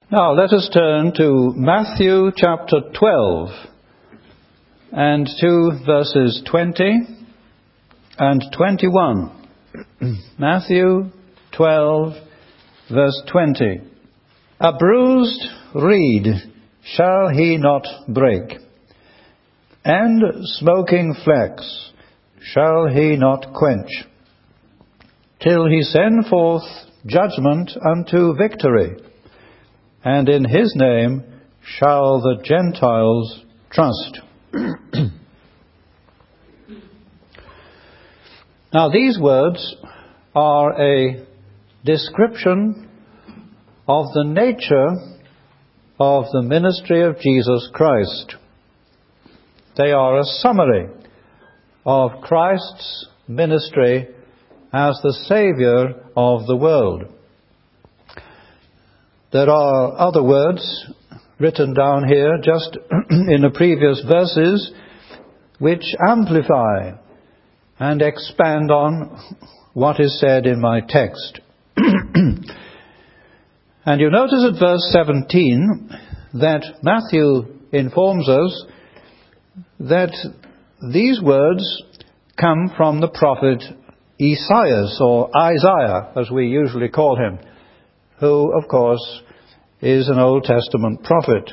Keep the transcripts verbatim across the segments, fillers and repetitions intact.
Now let us turn to Matthew chapter twelve and to verses twenty and twenty-one. Matthew twelve, verse twenty. A bruised reed shall he not break, and smoking flax shall he not quench, till he send forth judgment unto victory, and in his name shall the Gentiles trust. Now these words are a description of the nature of the ministry of Jesus Christ. They are a summary of Christ's ministry as the Saviour of the world. There are other words written down here just in the previous verses which amplify and expand on what is said in my text. And you notice at verse seventeen that Matthew informs us that these words come from the prophet Esaias, or Isaiah as we usually call him, who of course is an Old Testament prophet.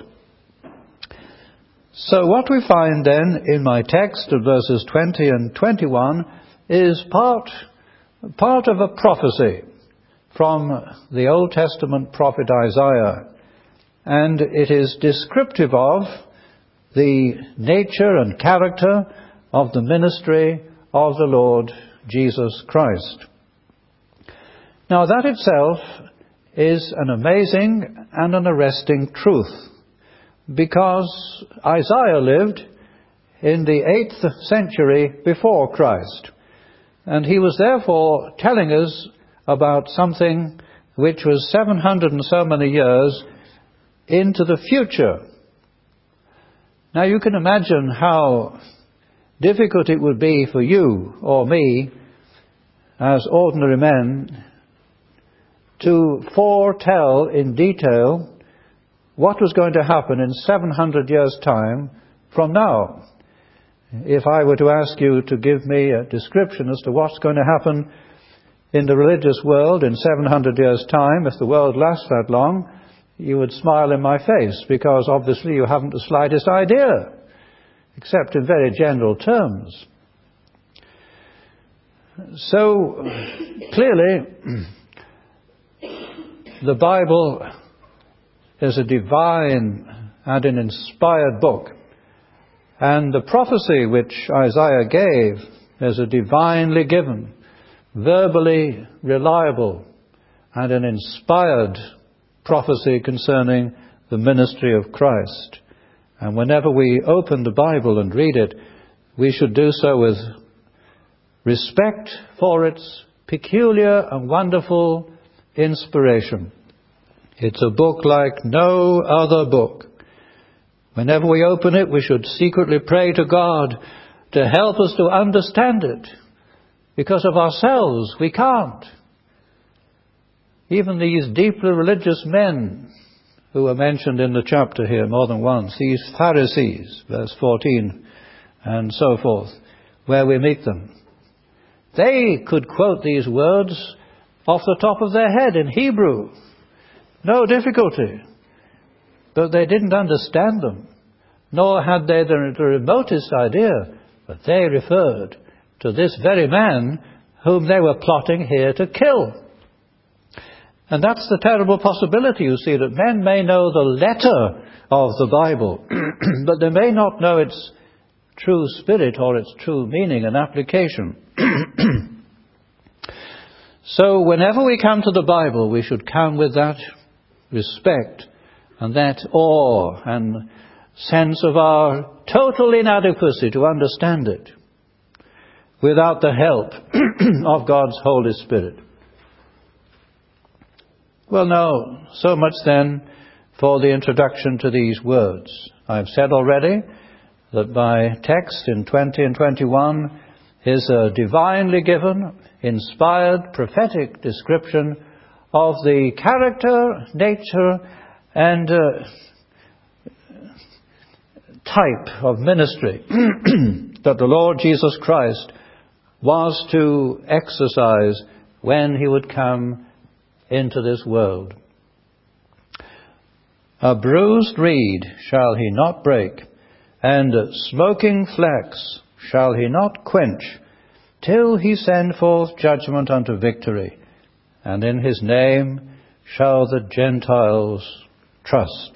So what we find then in my text of verses twenty and twenty-one is part, part of a prophecy from the Old Testament prophet Isaiah, and it is descriptive of the nature and character of the ministry of the Lord Jesus Christ. Now that itself is an amazing and an arresting truth, because Isaiah lived in the eighth century before Christ, and he was therefore telling us about something which was seven hundred and so many years into the future. Now you can imagine how difficult it would be for you or me as ordinary men to foretell in detail what was going to happen in seven hundred years' time from now. If I were to ask you to give me a description as to what's going to happen in the religious world in seven hundred years' time, if the world lasts that long, you would smile in my face, because obviously you haven't the slightest idea, except in very general terms. So, clearly, the Bible is a divine and an inspired book, and the prophecy which Isaiah gave is a divinely given, verbally reliable, and an inspired prophecy concerning the ministry of Christ. And whenever we open the Bible and read it, we should do so with respect for its peculiar and wonderful inspiration. It's a book like no other book. Whenever we open it, we should secretly pray to God to help us to understand it, because of ourselves we can't. Even these deeply religious men who are mentioned in the chapter here more than once, these Pharisees, verse fourteen, and so forth, where we meet them, they could quote these words off the top of their head in Hebrew. No difficulty. But they didn't understand them, nor had they the, the remotest idea, but they referred to this very man whom they were plotting here to kill. And that's the terrible possibility, you see, that men may know the letter of the Bible, but they may not know its true spirit or its true meaning and application. So whenever we come to the Bible, we should come with that respect and that awe and sense of our total inadequacy to understand it without the help of God's Holy Spirit. Well, now, so much then for the introduction to these words. I've said already that my text in twenty and twenty-one is a divinely given, inspired, prophetic description of the character, nature, and uh, type of ministry that the Lord Jesus Christ was to exercise when he would come into this world. A bruised reed shall he not break, and smoking flax shall he not quench, till he send forth judgment unto victory, and in his name shall the Gentiles trust.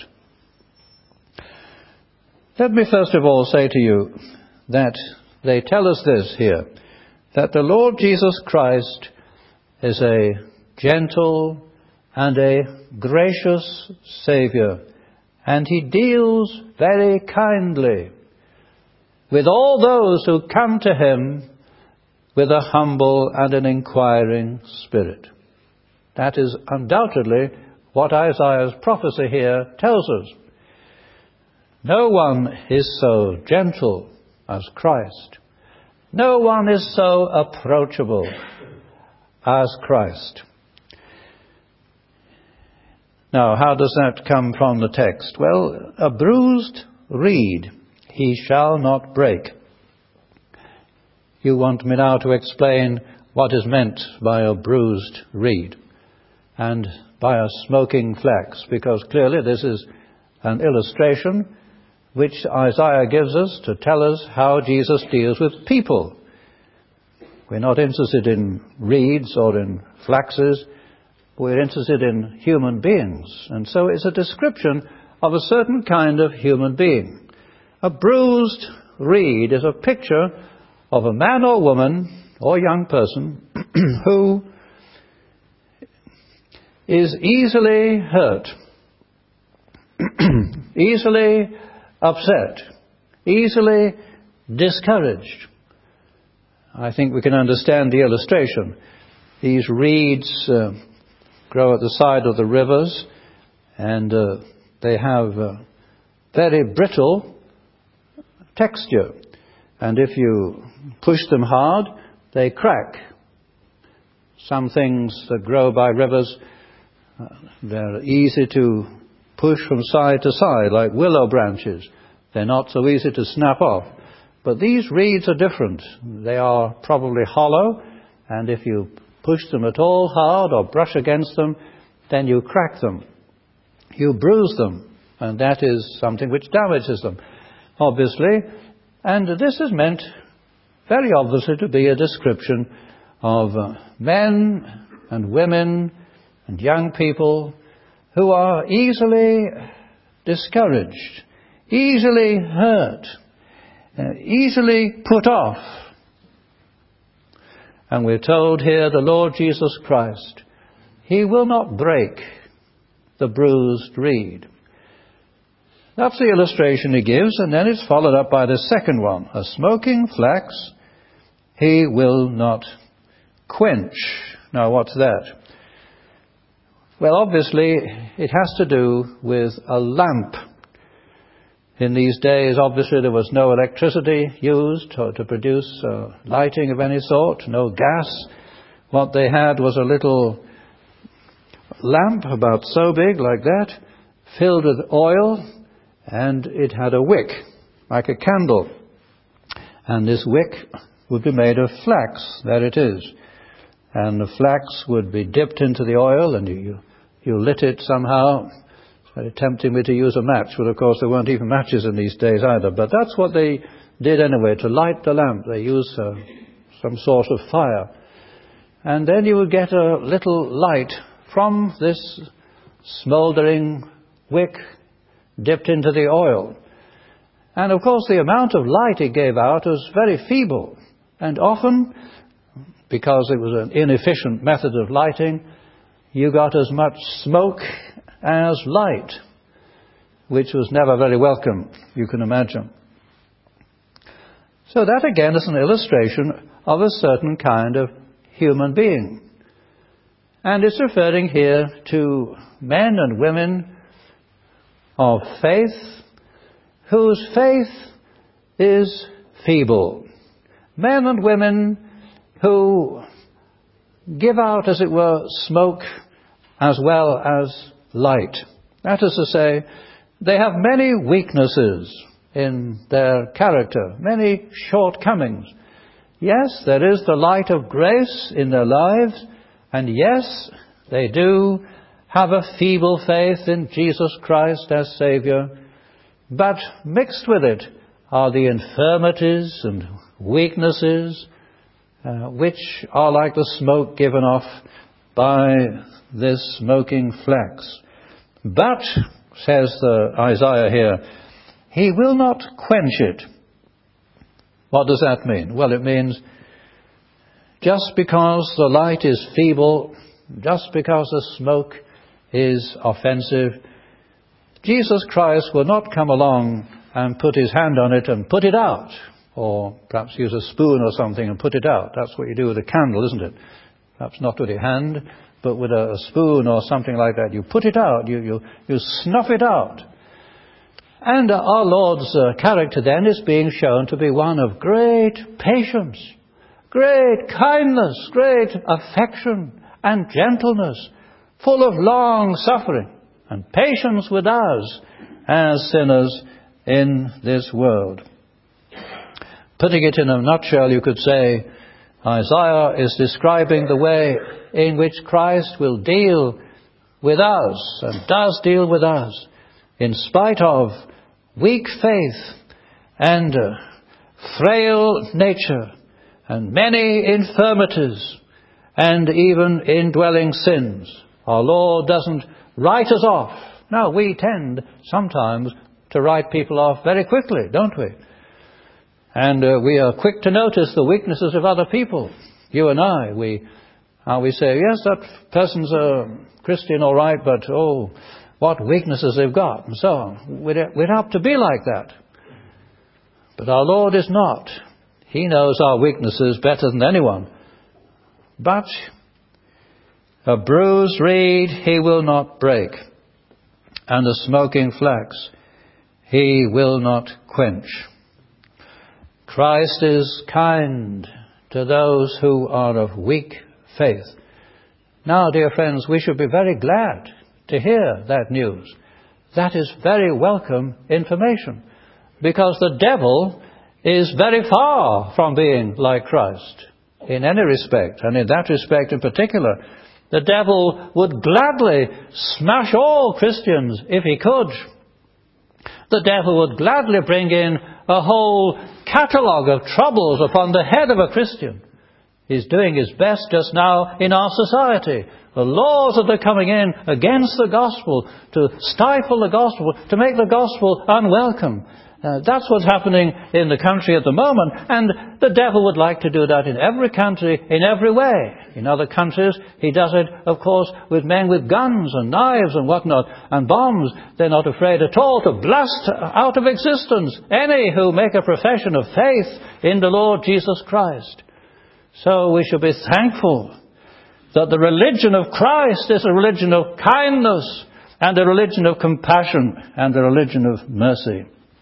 Let me first of all say to you that they tell us this here, that the Lord Jesus Christ is a gentle and a gracious Saviour, and he deals very kindly with all those who come to him with a humble and an inquiring spirit. That is undoubtedly what Isaiah's prophecy here tells us. No one is so gentle as Christ. No one is so approachable as Christ. Now, how does that come from the text? Well, a bruised reed he shall not break. You want me now to explain what is meant by a bruised reed and by a smoking flax, because clearly this is an illustration which Isaiah gives us to tell us how Jesus deals with people. We're not interested in reeds or in flaxes. We're interested in human beings. And so it's a description of a certain kind of human being. A bruised reed is a picture of a man or woman or young person who is easily hurt, easily upset, easily discouraged. I think we can understand the illustration. These reeds uh, grow at the side of the rivers, and uh, they have uh, very brittle texture. And if you push them hard, they crack. Some things that grow by rivers, uh, they're easy to push from side to side, like willow branches. They're not so easy to snap off. But these reeds are different. They are probably hollow, and if you push them at all hard or brush against them, then you crack them. You bruise them, and that is something which damages them, obviously. And this is meant very obviously to be a description of uh, men and women and young people who are easily discouraged, easily hurt, uh, easily put off. And we're told here the Lord Jesus Christ, he will not break the bruised reed. That's the illustration he gives, and then it's followed up by the second one. A smoking flax he will not quench. Now, what's that? Well, obviously, it has to do with a lamp. In these days, obviously, there was no electricity used to, to produce uh, lighting of any sort, no gas. What they had was a little lamp about so big, like that, filled with oil, and it had a wick, like a candle. And this wick would be made of flax. There it is. And the flax would be dipped into the oil, and you, you lit it somehow. It's very tempting me to use a match, but of course there weren't even matches in these days either. But that's what they did anyway, to light the lamp. They used uh, some sort of fire. And then you would get a little light from this smouldering wick dipped into the oil. And of course the amount of light it gave out was very feeble. And often, because it was an inefficient method of lighting, you got as much smoke as light, which was never very welcome, you can imagine. So that again is an illustration of a certain kind of human being. And it's referring here to men and women of faith, whose faith is feeble. Men and women who give out, as it were, smoke as well as light. That is to say, they have many weaknesses in their character, many shortcomings. Yes, there is the light of grace in their lives, and yes, they do have a feeble faith in Jesus Christ as Saviour, but mixed with it are the infirmities and weaknesses uh, which are like the smoke given off by this smoking flax. But, says the Isaiah here, he will not quench it. What does that mean? Well, it means just because the light is feeble, just because the smoke is offensive, Jesus Christ will not come along and put his hand on it and put it out, or perhaps use a spoon or something and put it out. That's what you do with a candle, isn't it? Perhaps not with your hand, but with a spoon or something like that. You put it out, you, you, you snuff it out. And our Lord's uh, character then is being shown to be one of great patience, great kindness, great affection and gentleness, full of long suffering and patience with us as sinners in this world. Putting it in a nutshell, you could say Isaiah is describing the way in which Christ will deal with us and does deal with us in spite of weak faith and uh, frail nature and many infirmities and even indwelling sins. Our Lord doesn't write us off. Now, we tend sometimes to write people off very quickly, don't we? And uh, we are quick to notice the weaknesses of other people. You and I, we, uh, we say, yes, that person's a Christian, all right, but oh, what weaknesses they've got, and so on. We'd, we'd have to be like that. But our Lord is not. He knows our weaknesses better than anyone. But a bruised reed he will not break, and a smoking flax he will not quench. Christ is kind to those who are of weak faith. Now, dear friends, we should be very glad to hear that news. That is very welcome information, because the devil is very far from being like Christ in any respect, and in that respect in particular. The devil would gladly smash all Christians if he could. The devil would gladly bring in a whole catalogue of troubles upon the head of a Christian. He's doing his best just now in our society. The laws that are coming in against the gospel, to stifle the gospel, to make the gospel unwelcome. Uh, that's what's happening in the country at the moment, and the devil would like to do that in every country, in every way. In other countries, he does it, of course, with men with guns and knives and whatnot, and bombs. They're not afraid at all to blast out of existence any who make a profession of faith in the Lord Jesus Christ. So we should be thankful that the religion of Christ is a religion of kindness and a religion of compassion and a religion of mercy.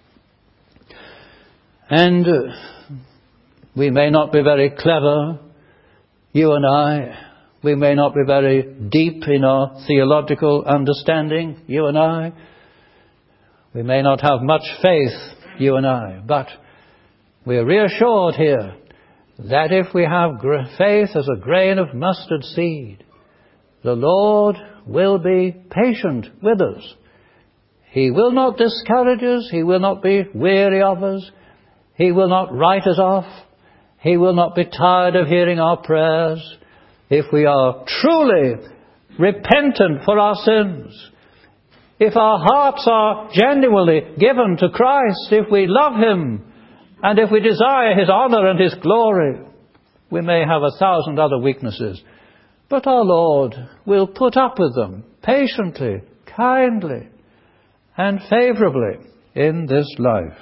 And uh, we may not be very clever, you and I. We may not be very deep in our theological understanding, you and I. We may not have much faith, you and I. But we are reassured here that if we have faith as a grain of mustard seed, the Lord will be patient with us. He will not discourage us. He will not be weary of us. He will not write us off. He will not be tired of hearing our prayers. If we are truly repentant for our sins, if our hearts are genuinely given to Christ, if we love Him, and if we desire His honour and His glory, we may have a thousand other weaknesses, but our Lord will put up with them patiently, kindly, and favourably in this life.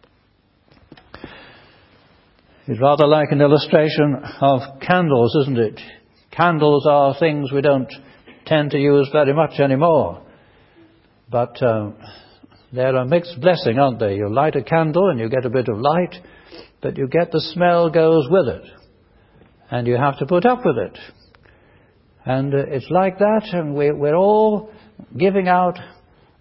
It's rather like an illustration of candles, isn't it? Candles are things we don't tend to use very much anymore. But uh, they're a mixed blessing, aren't they? You light a candle and you get a bit of light, but you get the smell goes with it. And you have to put up with it. And uh, it's like that, and we, we're all giving out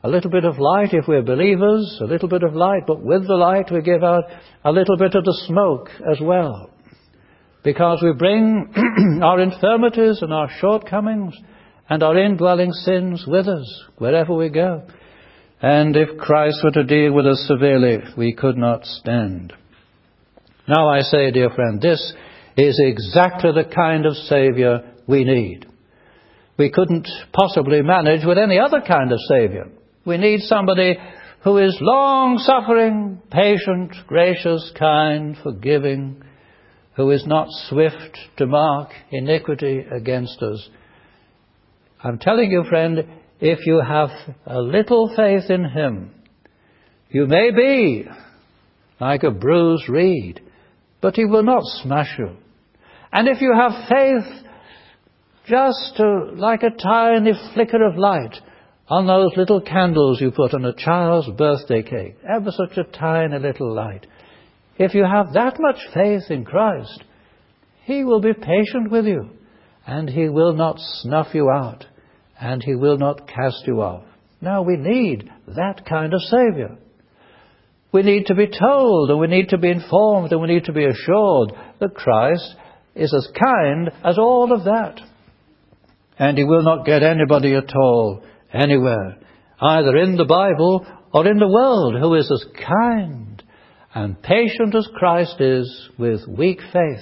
a little bit of light if we're believers, a little bit of light, but with the light we give out a little bit of the smoke as well. Because we bring our infirmities and our shortcomings and our indwelling sins with us wherever we go. And if Christ were to deal with us severely, we could not stand. Now I say, dear friend, this is exactly the kind of Saviour we need. We couldn't possibly manage with any other kind of Saviour. We need somebody who is long-suffering, patient, gracious, kind, forgiving, who is not swift to mark iniquity against us. I'm telling you, friend, if you have a little faith in Him, you may be like a bruised reed, but He will not smash you. And if you have faith just to, like a tiny flicker of light on those little candles you put on a child's birthday cake, ever such a tiny little light, if you have that much faith in Christ, He will be patient with you, and He will not snuff you out, and He will not cast you off. Now we need that kind of Saviour. We need to be told, and we need to be informed, and we need to be assured that Christ is as kind as all of that. And He will not get anybody at all, anywhere, either in the Bible or in the world, who is as kind and patient as Christ is with weak faith.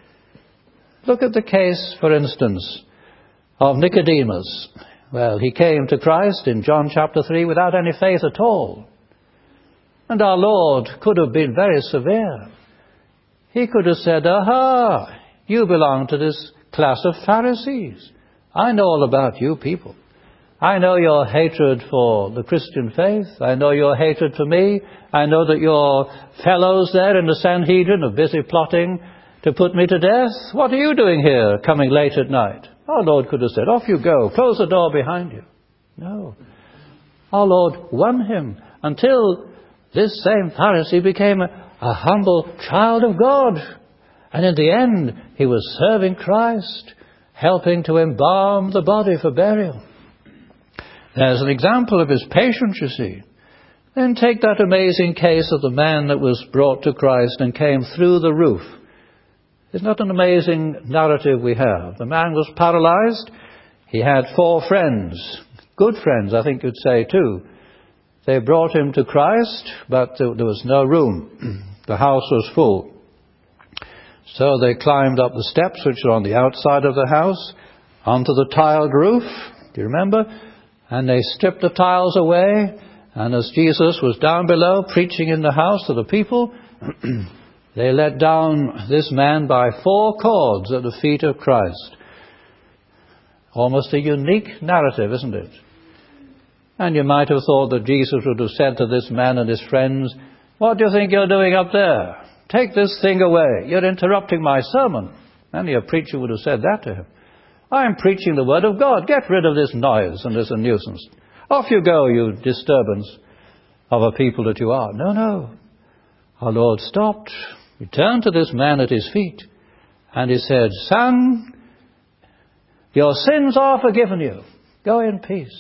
Look at the case, for instance, of Nicodemus. Well, he came to Christ in John chapter three without any faith at all. And our Lord could have been very severe. He could have said, aha, you belong to this class of Pharisees. I know all about you people. I know your hatred for the Christian faith. I know your hatred for me. I know that your fellows there in the Sanhedrin are busy plotting to put me to death. What are you doing here, coming late at night? Our Lord could have said, off you go. Close the door behind you. No. Our Lord won him until this same Pharisee became a, a humble child of God. And in the end, he was serving Christ, helping to embalm the body for burial. There's an example of his patience, you see. Then take that amazing case of the man that was brought to Christ and came through the roof. Isn't that an amazing narrative we have? The man was paralyzed. He had four friends, good friends, I think you'd say too. They brought him to Christ, but there was no room. The house was full. So they climbed up the steps, which are on the outside of the house, onto the tiled roof. Do you remember? And they stripped the tiles away. And as Jesus was down below preaching in the house to the people, they let down this man by four cords at the feet of Christ. Almost a unique narrative, isn't it? And you might have thought that Jesus would have said to this man and his friends, what do you think you're doing up there? Take this thing away. You're interrupting my sermon. Many a preacher would have said that to him. I'm preaching the word of God. Get rid of this noise and this nuisance. Off you go, you disturbance of a people that you are. No, no. Our Lord stopped. He turned to this man at his feet and he said, son, your sins are forgiven you. Go in peace.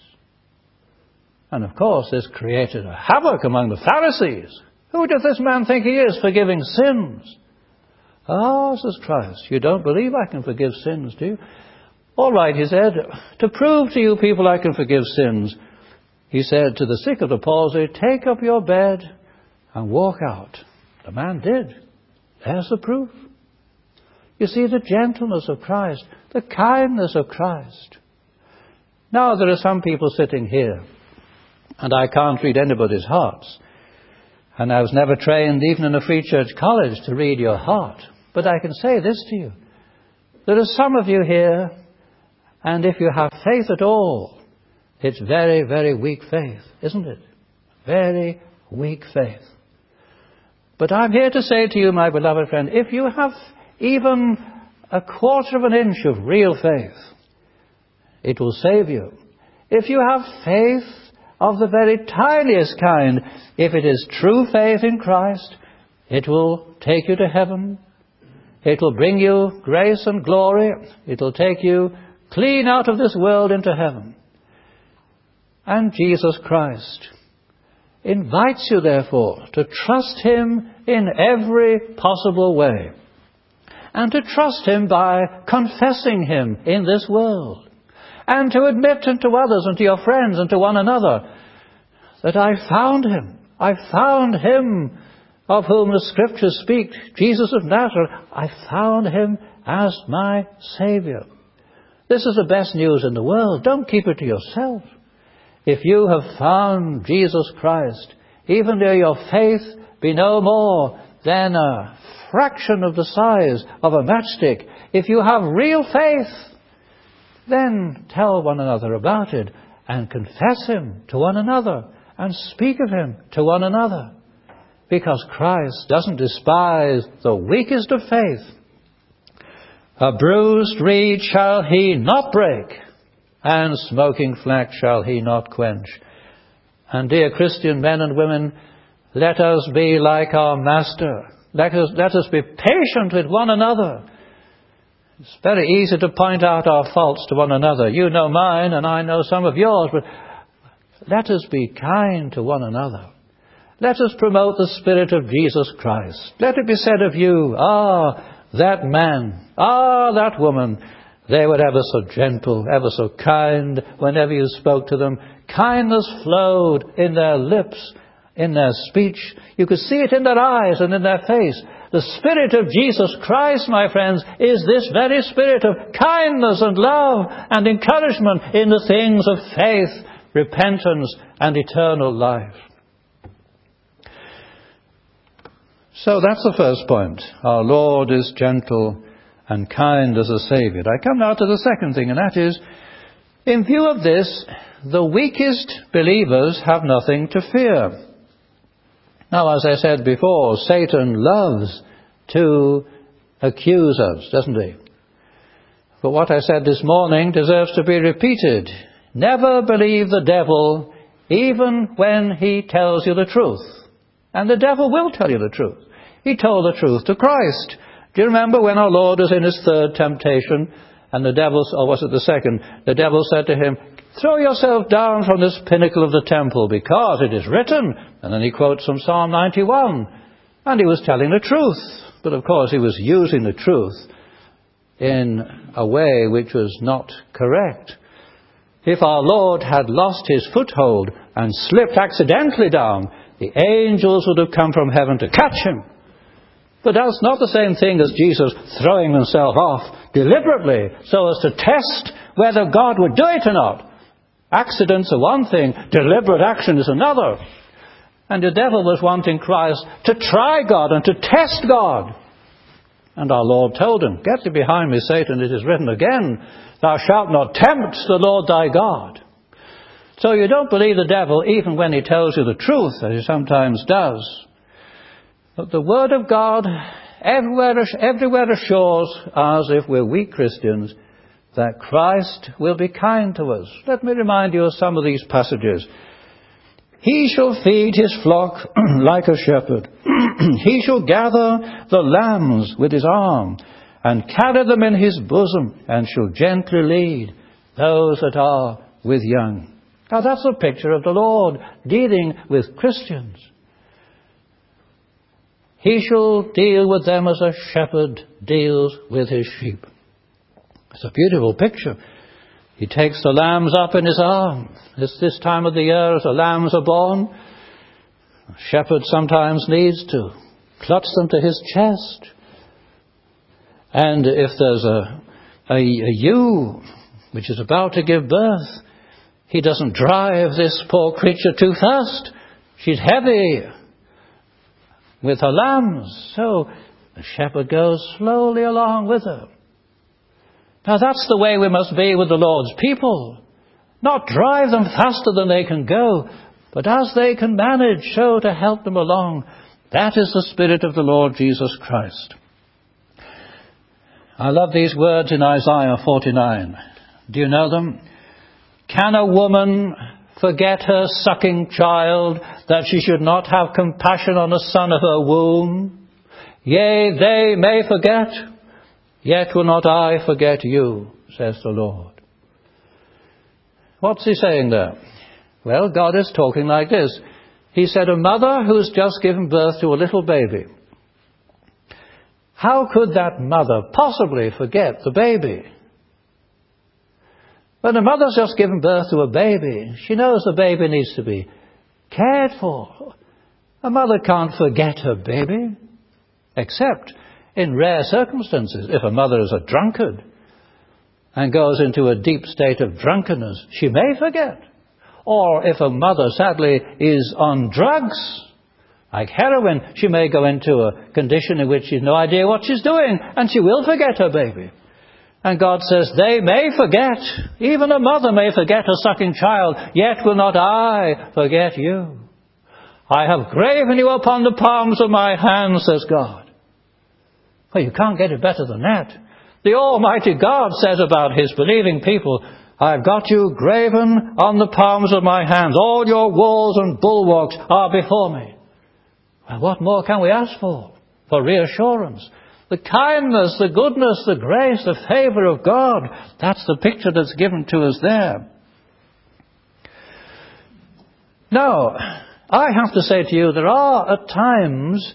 And of course, this created a havoc among the Pharisees. Who does this man think he is, forgiving sins? Oh, says Christ, you don't believe I can forgive sins, do you? All right, he said, to prove to you people I can forgive sins, he said to the sick of the palsy, take up your bed and walk out. The man did. There's the proof. You see the gentleness of Christ, the kindness of Christ. Now there are some people sitting here, and I can't read anybody's hearts. And I was never trained, even in a free church college, to read your heart. But I can say this to you. There are some of you here, and if you have faith at all, it's very, very weak faith, isn't it? Very weak faith. But I'm here to say to you, my beloved friend, if you have even a quarter of an inch of real faith, it will save you. If you have faith of the very tiniest kind, if it is true faith in Christ, it will take you to heaven. It will bring you grace and glory. It will take you clean out of this world into heaven. and Jesus Christ invites you, therefore, to trust him in every possible way, and to trust him by confessing him in this world, and to admit to others and to your friends and to one another that I found him. I found him of whom the Scriptures speak, Jesus of Nazareth. I found him as my Saviour. This is the best news in the world. Don't keep it to yourself. If you have found Jesus Christ, even though your faith be no more than a fraction of the size of a matchstick, if you have real faith, then tell one another about it and confess him to one another and speak of him to one another. Because Christ doesn't despise the weakest of faith. A bruised reed shall he not break, and smoking flax shall he not quench. And dear Christian men and women, let us be like our Master. Let us, let us be patient with one another. It's very easy to point out our faults to one another. You know mine and I know some of yours, but let us be kind to one another. Let us promote the Spirit of Jesus Christ. Let it be said of you, ah, that man, ah, that woman, they were ever so gentle, ever so kind whenever you spoke to them. Kindness flowed in their lips, in their speech. You could see it in their eyes and in their face. The Spirit of Jesus Christ, my friends, is this very spirit of kindness and love and encouragement in the things of faith, repentance, and eternal life. So that's the first point. Our Lord is gentle and kind as a Saviour. I come now to the second thing, and that is, in view of this, the weakest believers have nothing to fear. Now, as I said before, Satan loves to accuse us, doesn't he? But what I said this morning deserves to be repeated. Never believe the devil, even when he tells you the truth. And the devil will tell you the truth. He told the truth to Christ. Do you remember when our Lord was in his third temptation, and the devil, or was it the second, the devil said to him, throw yourself down from this pinnacle of the temple, because it is written. And then he quotes from Psalm ninety-one. And he was telling the truth. But of course he was using the truth in a way which was not correct. If our Lord had lost his foothold and slipped accidentally down, the angels would have come from heaven to catch him. But that's not the same thing as Jesus throwing himself off deliberately so as to test whether God would do it or not. Accidents are one thing, deliberate action is another. And the devil was wanting Christ to try God and to test God. And our Lord told him, get thee behind me, Satan, it is written again, thou shalt not tempt the Lord thy God. So you don't believe the devil even when he tells you the truth, as he sometimes does. But the Word of God everywhere, everywhere assures us, if we're weak Christians, that Christ will be kind to us. Let me remind you of some of these passages. He shall feed his flock like a shepherd. He shall gather the lambs with his arm, and carry them in his bosom, and shall gently lead those that are with young. Now that's a picture of the Lord dealing with Christians. He shall deal with them as a shepherd deals with his sheep. It's a beautiful picture. He takes the lambs up in his arms. It's this time of the year as the lambs are born. A shepherd sometimes needs to clutch them to his chest. And if there's a, a, a ewe which is about to give birth, he doesn't drive this poor creature too fast. She's heavy with her lambs. So the shepherd goes slowly along with her. Now that's the way we must be with the Lord's people. Not drive them faster than they can go, but as they can manage, so to help them along. That is the Spirit of the Lord Jesus Christ. I love these words in Isaiah forty-nine. Do you know them? Can a woman forget her sucking child, that she should not have compassion on the son of her womb? Yea, they may forget, yet will not I forget you, says the Lord. What's he saying there? Well, God is talking like this. He said, a mother who's just given birth to a little baby. How could that mother possibly forget the baby? When a mother's just given birth to a baby, she knows the baby needs to be cared for. A mother can't forget her baby, except in rare circumstances. If a mother is a drunkard and goes into a deep state of drunkenness, she may forget. Or if a mother, sadly, is on drugs, like heroin, she may go into a condition in which she's no idea what she's doing, and she will forget her baby. And God says, they may forget, even a mother may forget a sucking child, yet will not I forget you. I have graven you upon the palms of my hands, says God. Well, you can't get it better than that. The Almighty God says about His believing people, I've got you graven on the palms of my hands. All your walls and bulwarks are before me. Well, what more can we ask for? For reassurance. The kindness, the goodness, the grace, the favor of God. That's the picture that's given to us there. Now, I have to say to you, there are at times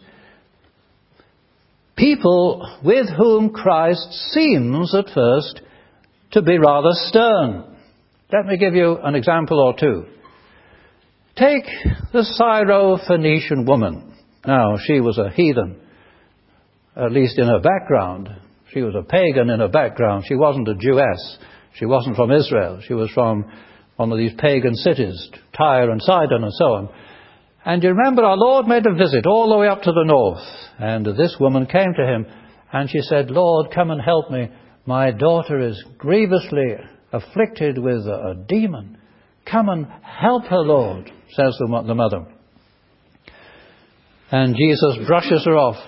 people with whom Christ seems at first to be rather stern. Let me give you an example or two. Take the Syro-Phoenician woman. Now, she was a heathen, at least in her background. She was a pagan in her background. She wasn't a Jewess. She wasn't from Israel. She was from one of these pagan cities, Tyre and Sidon and so on. And you remember our Lord made a visit all the way up to the north. And this woman came to Him and she said, Lord, come and help me. My daughter is grievously afflicted with a, a demon. Come and help her, Lord, says the, the mother. And Jesus brushes her off.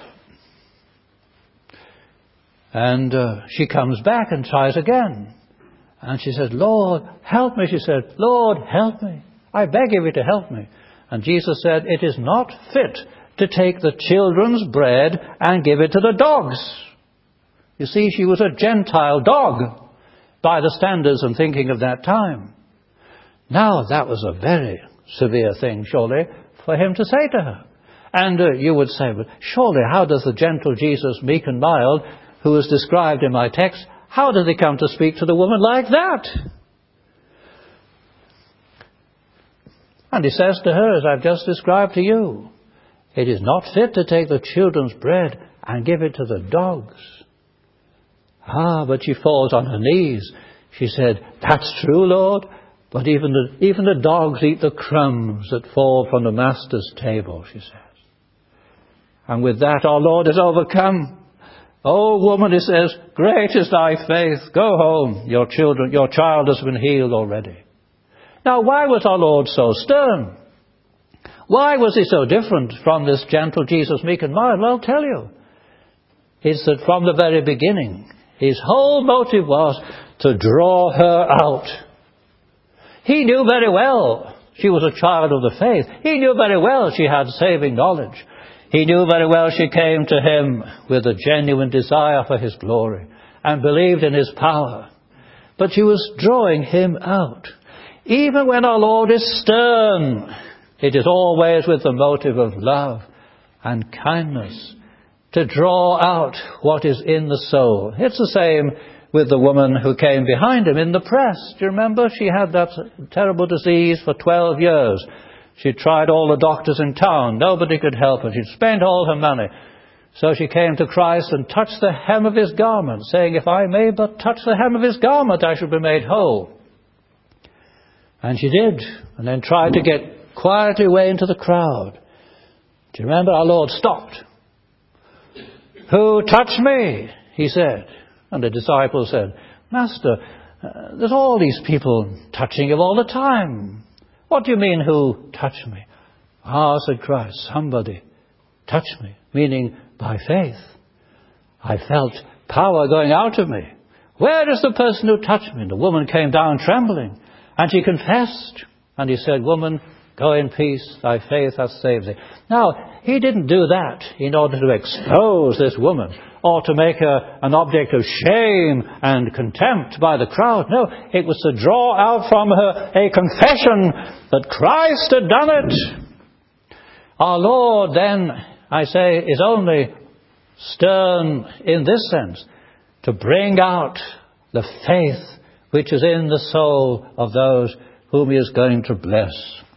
And uh, she comes back and tries again. And she said, Lord, help me. She said, Lord, help me. I beg of you to help me. And Jesus said, it is not fit to take the children's bread and give it to the dogs. You see, she was a Gentile dog by the standards and thinking of that time. Now, that was a very severe thing, surely, for Him to say to her. And uh, you would say, but surely, how does the gentle Jesus, meek and mild, who is described in my text, how did He come to speak to the woman like that? And He says to her, as I've just described to you, it is not fit to take the children's bread and give it to the dogs. Ah, but she falls on her knees. She said, that's true, Lord, but even the, even the dogs eat the crumbs that fall from the master's table, she says. And with that our Lord is overcome. Oh, woman, He says, great is thy faith. Go home. Your children, your child has been healed already. Now, why was our Lord so stern? Why was He so different from this gentle Jesus, meek and mild? Well, I'll tell you. It's that from the very beginning, His whole motive was to draw her out. He knew very well she was a child of the faith. He knew very well she had saving knowledge. He knew very well she came to Him with a genuine desire for His glory and believed in His power. But she was drawing Him out. Even when our Lord is stern, it is always with the motive of love and kindness to draw out what is in the soul. It's the same with the woman who came behind Him in the press. Do you remember? She had that terrible disease for twelve years. She tried all the doctors in town. Nobody could help her. She'd spent all her money. So she came to Christ and touched the hem of His garment, saying, if I may but touch the hem of His garment, I shall be made whole. And she did, and then tried to get quietly away into the crowd. Do you remember? Our Lord stopped. Who touched me? He said. And the disciples said, Master, uh, there's all these people touching you all the time. What do you mean, who touched me? Ah, said Christ, somebody touched me, meaning by faith. I felt power going out of me. Where is the person who touched me? And the woman came down trembling, and she confessed. And He said, woman, Go in peace, thy faith hath saved thee. Now, he didn't do that in order to expose this woman or to make her an object of shame and contempt by the crowd. No, it was to draw out from her a confession that Christ had done it. Our Lord then, I say, is only stern in this sense, to bring out the faith which is in the soul of those whom he is going to bless.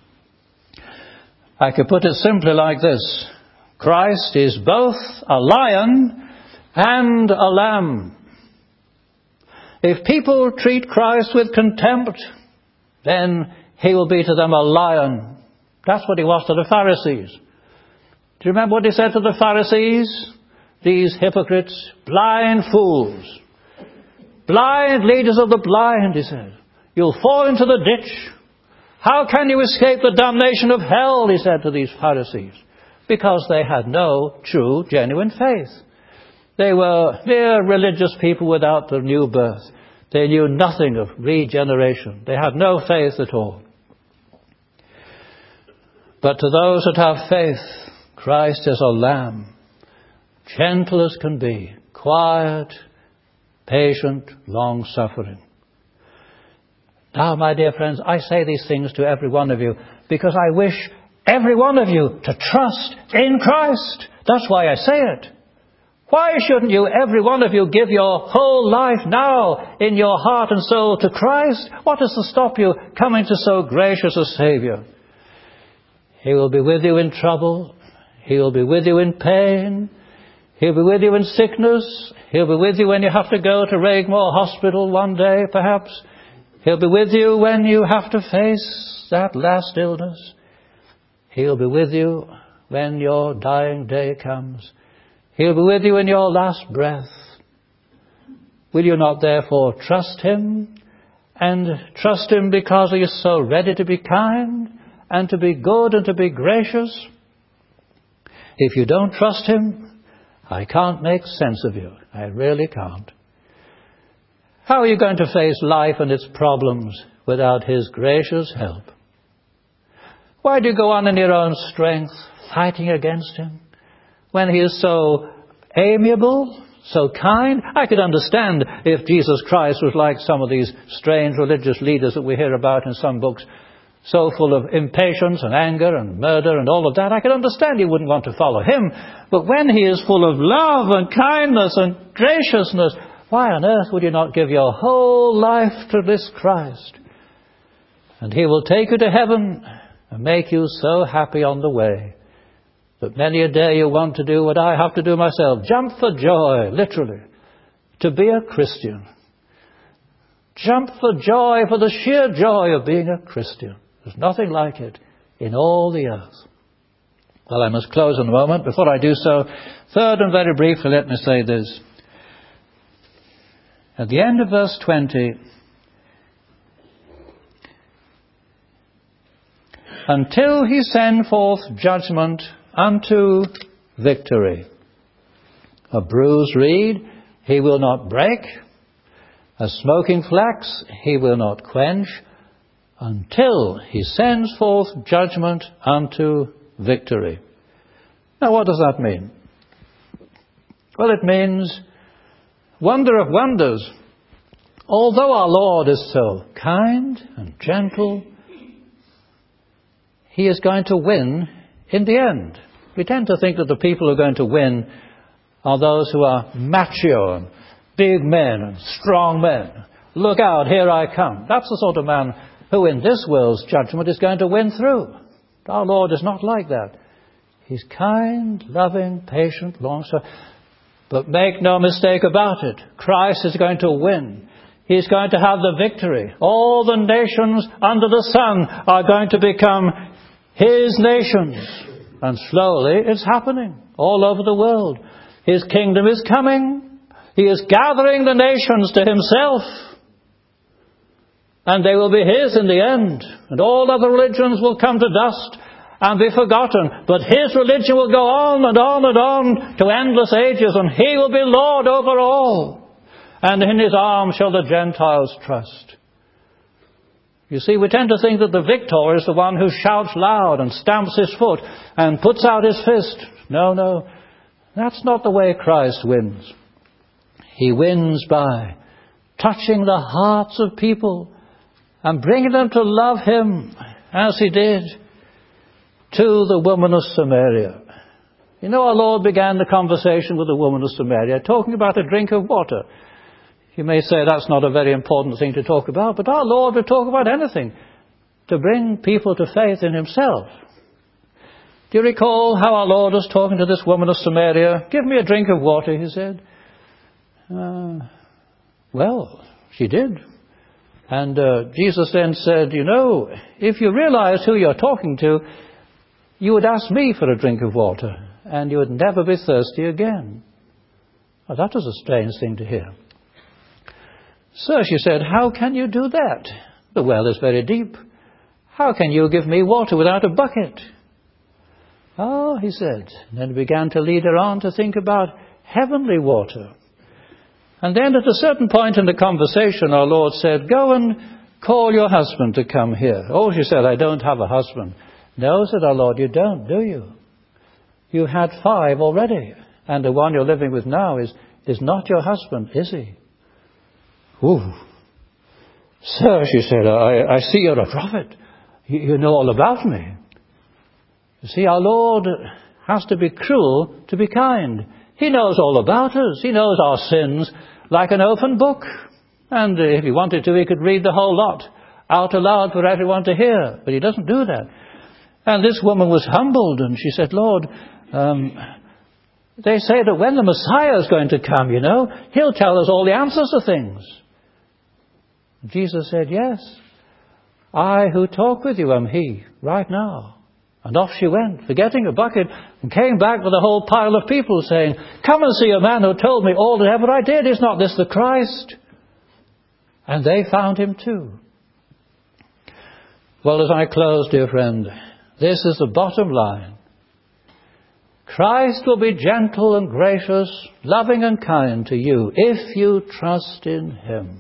I could put it simply like this. Christ is both a lion and a lamb. If people treat Christ with contempt, then he will be to them a lion. That's what he was to the Pharisees. Do you remember what he said to the Pharisees? These hypocrites, blind fools. Blind leaders of the blind, he said. You'll fall into the ditch. How can you escape the damnation of hell, he said to these Pharisees. Because they had no true, genuine faith. They were mere religious people without the new birth. They knew nothing of regeneration. They had no faith at all. But to those that have faith, Christ is a lamb, gentle as can be, quiet, patient, long-suffering. Now, my dear friends, I say these things to every one of you because I wish every one of you to trust in Christ. That's why I say it. Why shouldn't you, every one of you, give your whole life now in your heart and soul to Christ? What is to stop you coming to so gracious a Saviour? He will be with you in trouble. He will be with you in pain. He'll be with you in sickness. He'll be with you when you have to go to Regmore Hospital one day, perhaps. He'll be with you when you have to face that last illness. He'll be with you when your dying day comes. He'll be with you in your last breath. Will you not therefore trust him? And trust him because he is so ready to be kind and to be good and to be gracious? If you don't trust him, I can't make sense of you. I really can't. How are you going to face life and its problems without his gracious help? Why do you go on in your own strength, fighting against him, when he is so amiable, so kind? I could understand if Jesus Christ was like some of these strange religious leaders that we hear about in some books, so full of impatience and anger and murder and all of that. I could understand you wouldn't want to follow him. But when he is full of love and kindness and graciousness, why on earth would you not give your whole life to this Christ? And he will take you to heaven and make you so happy on the way that many a day you want to do what I have to do myself. Jump for joy, literally, to be a Christian. Jump for joy, for the sheer joy of being a Christian. There's nothing like it in all the earth. Well, I must close in a moment. Before I do so, third and very briefly, let me say this. At the end of verse twenty, until he send forth judgment unto victory. A bruised reed he will not break, a smoking flax he will not quench, until he sends forth judgment unto victory. Now, what does that mean? Well, it means, wonder of wonders, although our Lord is so kind and gentle, he is going to win in the end. We tend to think that the people who are going to win are those who are macho and big men and strong men. Look out, here I come. That's the sort of man who in this world's judgment is going to win through. Our Lord is not like that. He's kind, loving, patient, long-suffering. But make no mistake about it, Christ is going to win. He's going to have the victory. All the nations under the sun are going to become his nations. And slowly it's happening all over the world. His kingdom is coming. He is gathering the nations to himself. And they will be his in the end. And all other religions will come to dust and be forgotten. But his religion will go on and on and on to endless ages. And he will be Lord over all. And in his arms shall the Gentiles trust. You see, we tend to think that the victor is the one who shouts loud and stamps his foot and puts out his fist. No, no, that's not the way Christ wins. He wins by touching the hearts of people and bringing them to love him as he did to the woman of Samaria. You know, our Lord began the conversation with the woman of Samaria talking about a drink of water. You may say that's not a very important thing to talk about, but our Lord would talk about anything to bring people to faith in himself. Do you recall how our Lord was talking to this woman of Samaria? Give me a drink of water, he said. Uh, well, she did. And uh, Jesus then said, you know, if you realized who you're talking to, you would ask me for a drink of water, and you would never be thirsty again. Well, that was a strange thing to hear. Sir, she said, how can you do that? The well is very deep. How can you give me water without a bucket? Oh, he said, and then began to lead her on to think about heavenly water. And then at a certain point in the conversation, our Lord said, go and call your husband to come here. Oh, she said, I don't have a husband. No, said our Lord, you don't, do you? You had five already, and the one you're living with now is, is not your husband, is he? Ooh. Sir, she said, I, I see you're a prophet. You, you know all about me. You see, our Lord has to be cruel to be kind. He knows all about us. He knows our sins like an open book. And if he wanted to, he could read the whole lot out aloud for everyone to hear. But he doesn't do that. And this woman was humbled, and she said, Lord, um, they say that when the Messiah is going to come, you know, he'll tell us all the answers to things. Jesus said, yes, I who talk with you am he, right now. And off she went, forgetting a bucket, and came back with a whole pile of people saying, come and see a man who told me all that ever I did. Is not this the Christ? And they found him too. Well, as I close, dear friend, this is the bottom line. Christ will be gentle and gracious, loving and kind to you if you trust in him.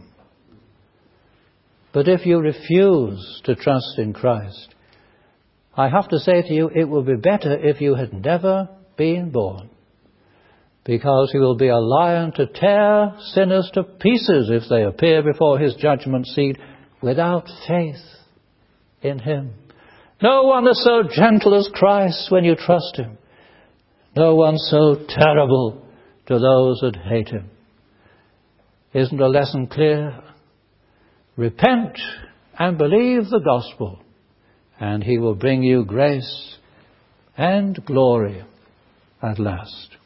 But if you refuse to trust in Christ, I have to say to you, it will be better if you had never been born. Because he will be a lion to tear sinners to pieces if they appear before his judgment seat without faith in him. No one is so gentle as Christ when you trust him. No one so terrible to those that hate him. Isn't the lesson clear? Repent and believe the gospel, and he will bring you grace and glory at last.